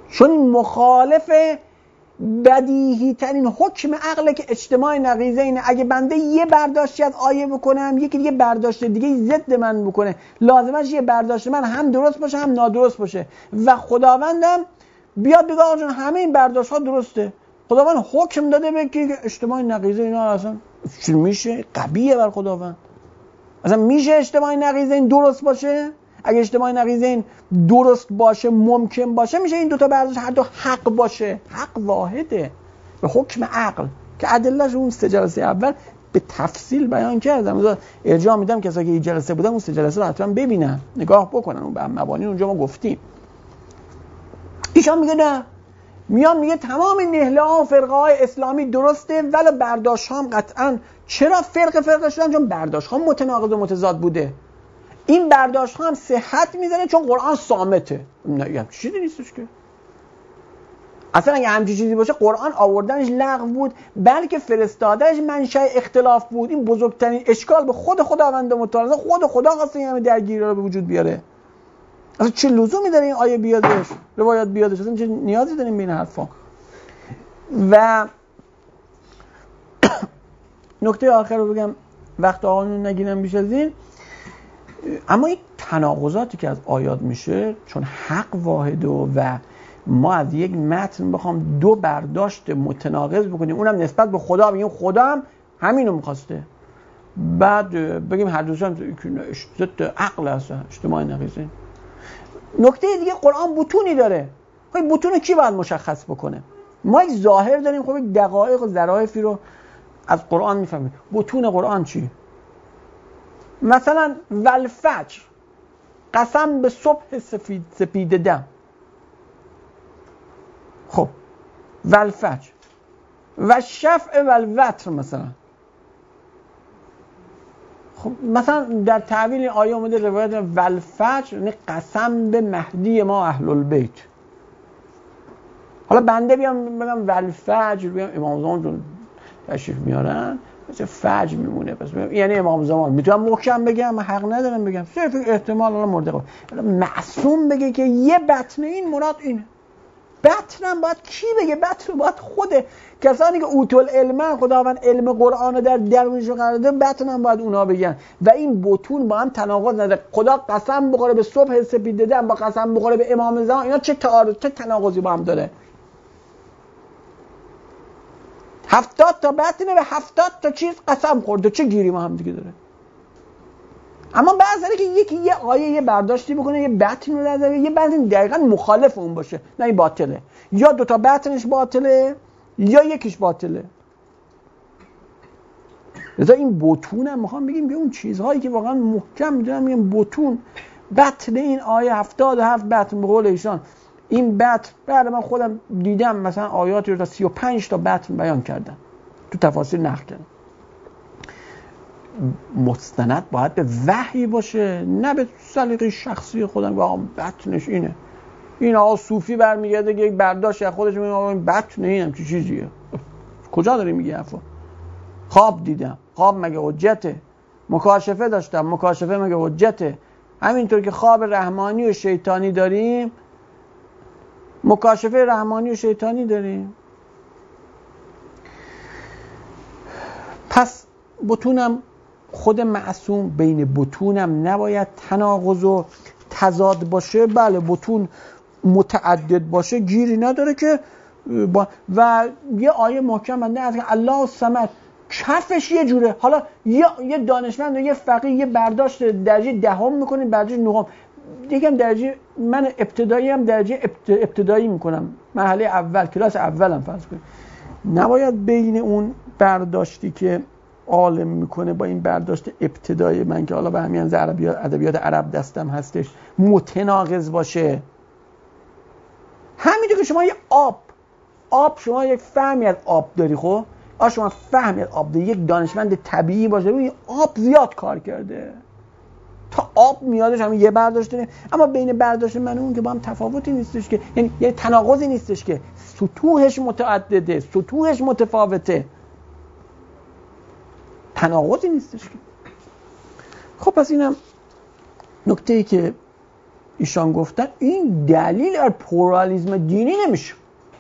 چون این مخالف بدیهی ترین حکم عقله که اجتماع نقیضه اینه. اگه بنده یه برداشتی از آیه بکنم، یکی دیگه برداشت دیگه ضد من بکنه، لازمش یه برداشت من هم درست باشه هم نادرست باشه و خداوندم بیاد بگه آقا جون همه این برداشت ها درسته. خداوند حکم داده به که اجتماع نقیضه اینا اصلا چی میشه؟ قبیه بر خداوند. اصلا میشه اجتماع نقیضه این درست باشه؟ اگه اجتماع نقیضه این درست باشه ممکن باشه، میشه این دوتا برداشت هر دو حق باشه. حق واحده به حکم عقل که ادله‌اش اون 3 جلسه اول به تفصیل بیان کردم. ارجاع میدم کسایی که این جلسه بودن اون 3 جلسه رو حتما ببینن، نگاه بکنن، اون به مبانی اونجا ما گفتیم. ایشان میگه نه، میگه تمام نهله ها و فرقه های اسلامی درسته ولی برداشت ها هم قطعا. چرا فرقه شدن؟ چون برداشت ها متناقض و متضاد بوده. این برداشت ها هم صحت میزنه چون قرآن صامته. نه چیزی نیستش که اصلا اگه همچین چیزی باشه قرآن آوردنش لغو بود، بلکه فرستادنش منشأ اختلاف بود. این بزرگترین اشکال به خود خداوند متعال. خدا خواسته این همه درگیری رو به وجود بیاره. اصلا چه لزومی داره این آیه بیادش، روایت بیادش؟ اصلا چه نیازی داریم به این حرفا؟ و نکته آخر رو بگم، وقت آقایون نگیرم بیش از این. اما این تناقضاتی که از آیات میشه، چون حق واحده و ما از یک متن بخوام 2 برداشت متناقض بکنیم، اونم نسبت به خدا، بگیم خدا هم همینو میخواسته، بعد بگیم هر دوشون ضد عقل هست، اجتماع نقیضه. نکته دیگه، قرآن بطونی داره. خب بطون کی باید مشخص بکنه؟ ما یک ظاهر داریم، خب یک دقایق و ظرافی رو از قرآن میفهمیم. بطون قرآن چی؟ مثلا والفجر، قسم به صبح سپید دم. خب والفجر و شفع والوتر مثلا. خب مثلا در تعویل این آیه اومده روایت والفجر یعنی قسم به مهدی ما اهل البیت. حالا بنده بیام بگم والفجر، بیام امام زمان جون تشریف میارن مثل فجر میمونه، پس یعنی امام زمان. میتونم محکم بگم، من حق ندارم بگم، صرف احتمال الان مورد قبول. معصوم بگه که یه بطن این مراد اینه. بطنم باید کی بگه؟ بطن باید خود کسانی که اوتول علم، خداوند علم قرآن رو در درونشون قرار داده، بطنم باید اونا بگن. و این بطون با هم تناقض نداره. خدا قسم بخوره به صبح سپید دم با قسم بخوره به امام زمان، اینا چه تعارض، چه تناقضی با هم داره؟ 70 تا بطن به 70 تا چیز قسم خورده، چه گیری ما هم دیگه داره؟ اما بعضی که یکی یه آیه یه برداشتی بکنه، یه بطن رو نذاره، یه بطن دقیقاً مخالف اون باشه، نه این باطله. یا 2 تا بطنش باطله یا یکیش باطله. لذا این بطون هم میخوام بگیم به اون چیزهایی که واقعا محکم میدونم، میگم بطون، بطن این آیه 77 بطن به قول ایشان. این بطن بعد من خودم دیدم مثلا آیاتی رو تا 35 تا بطن بیان کردن، تو تفاسیر نقل کردن. مستند باید به وحی باشه، نه به سلیقه شخصی خودم که آقا بطنش اینه. این آقا صوفی برمیگرده که یک برداشت از خودش میگه آقا این بطن اینم چه چیزیه؟ کجا داری میگی حرفا؟ خواب دیدم، خواب مگه حجته؟ مکاشفه داشتم، مکاشفه مگه حجته؟ همینطور که خواب رحمانی و شیطانی داریم، مکاشفه رحمانی و شیطانی داریم. پس بطونم خود معصوم، بین بطونم نباید تناقض و تضاد باشه. بله بطون متعدد باشه گیری نداره که و یه آیه محکم بنده از که الله الصمد کفش یه جوره. حالا یه دانشمند و یه فقیه یه برداشت درجه 10 میکنه، درجه 9 دیگه هم درجه، من ابتدایی هم درجه ابتدایی میکنم، مرحله اول، کلاس اولم فرض کنید. نباید بین اون برداشتی که عالم میکنه با این برداشت ابتدایی من که حالا به همین ادبیات عرب دستم هستش متناقض باشه. همینطور که شما یه آب شما یک فهمی از آب داری، خب شما فهمی از آب داری، یک دانشمند طبیعی باشه این آب زیاد کار کرده تا آب میادش همین یه برداشت داره. اما بین برداشت من و اون که با هم تفاوتی نیستش که، یعنی تناقضی نیستش که، سطوحش متعدده، سطوحش متفاوته، تناقضی نیستش که. خب پس اینم نکته‌ای که ایشان گفتن این دلیل بر پلورالیسم دینی نمیشه.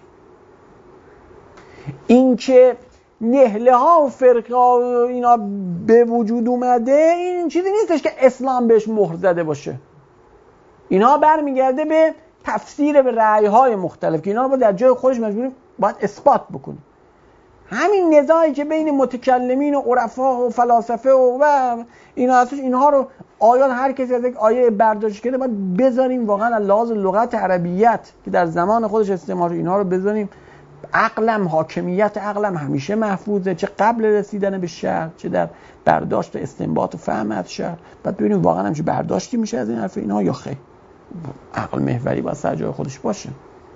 این که نهله ها و فرقه ها و اینا به وجود اومده این چیزی نیستش که اسلام بهش مهر زده باشه. اینا برمیگرده به تفسیر به رأی های مختلف که اینا رو در جای خودش مجبوریم باید اثبات بکنیم. همین نزاعی که بین متکلمین و عرفا و فلاسفه و اینا هستش، اینها رو آیات هر کسی از یک آیه برداشت کرده باید بذاریم واقعا از لحاظ لغت عربیت که در زمان خودش استعمال، اینها رو بذاریم. عقلم، حاکمیت عقلم همیشه محفوظه، چه قبل رسیدن به شرع چه در برداشت و استنباط و فهم از شرع. بعد ببینیم واقعا همچه برداشتی میشه از این حرف اینها یا خیر. عقل محوری باید سر جای خودش باشه.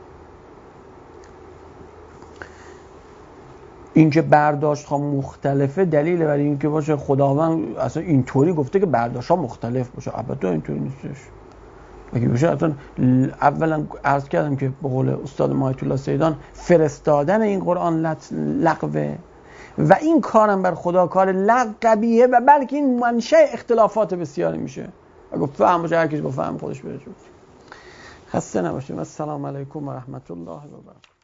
اینکه برداشت ها مختلفه دلیل برای اینکه باشه خداوند اصلا اینطوری گفته که برداشت ها مختلف باشه. البته اینطوری نیستش. اگه باشه اصلا اولا عرض کردم که به قول استاد مایت الله سیدان فرستادن این قرآن لغوه و این کارم بر خدا کار لغویه و بلکه این منشأ اختلافات بسیاری میشه. اگه فهم باشه هر کسی با فهم خودش بره. خسته نباشید. السلام علیکم و رحمت الله و برکاته.